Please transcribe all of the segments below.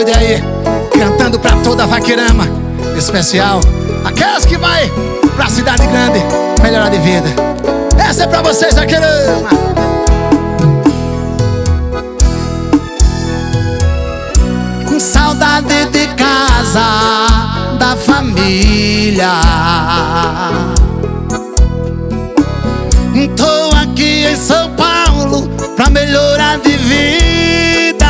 doida aí, cantando pra toda a Vaqueirama, especial aquelas que vai pra cidade grande melhorar de vida. Essa é pra vocês, Vaqueirama. Com saudade de casa, da família, tô aqui em São Paulo pra melhorar de vida.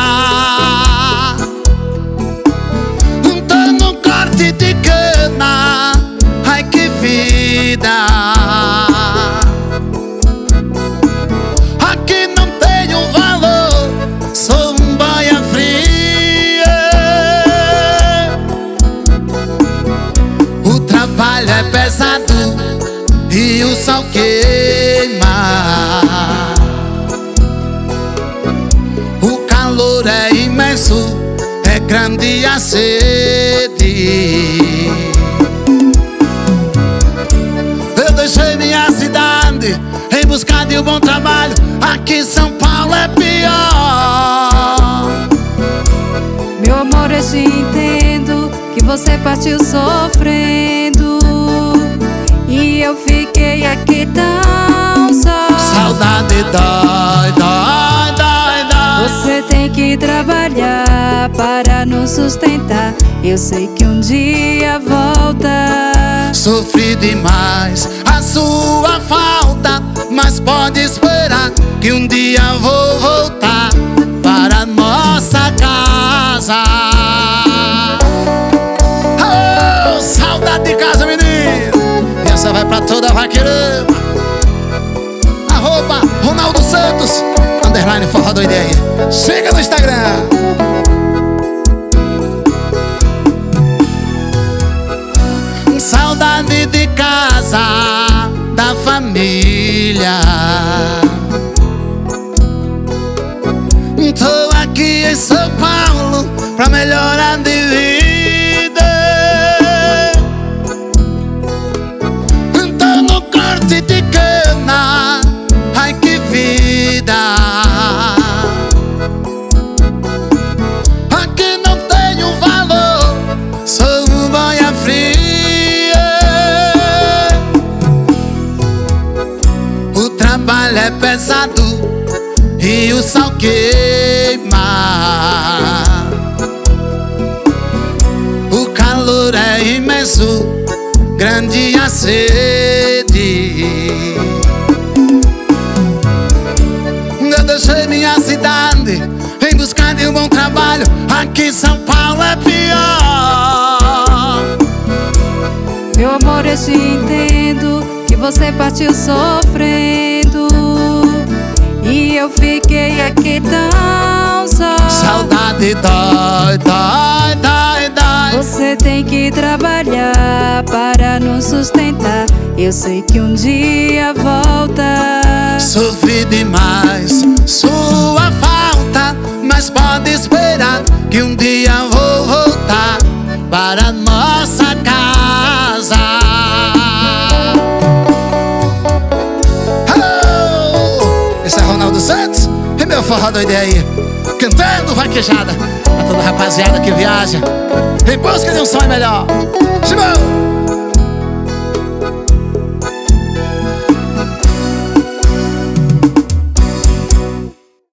Tô no corte de cana, ai que vida. Aqui não tenho valor, sou um boia fria. O trabalho é pesado e o sol queima. O calor é imenso, é grande a sede. Eu deixei minha cidade em busca de um bom trabalho. Aqui São Paulo é pior. Meu amor, eu te entendo, que você partiu sofrendo e eu fiquei aqui tão só. Saudade dói, dói, dói, dói. Você tem que trabalhar para nos sustentar. Eu sei que um dia volta. Sofri demais a sua falta, mas pode esperar que um dia vou voltar para nossa casa. Oh, saudade de casa, menino. Essa vai pra toda a Vaqueirama. Arroba Ronaldo Santos _ Forró do Ideia. Chega no Instagram. Saudade de casa, da família. Tô aqui em São Paulo pra melhorar de vida. Tô no corte de cana, ai que vida. Aqui não tenho valor, sou um boia fria. O trabalho é pesado e o sol queima. O calor é imenso, grande a sede. Eu deixei minha cidade em busca de um bom trabalho. Aqui São Paulo é pior. Meu amor, eu te entendo, que você partiu sofrendo e eu fiquei aqui tão só. Saudade dói, dói, dói, dói. Você tem que trabalhar para nos sustentar. Eu sei que um dia volta. Sofri demais sua falta, mas pode esperar que um dia vou voltar para nossa casa. Oh, esse é Ronaldo Santos e meu Forró do Ideia aí, cantando vaquejada pra toda rapaziada que viaja em busca de um sonho melhor. Chimão!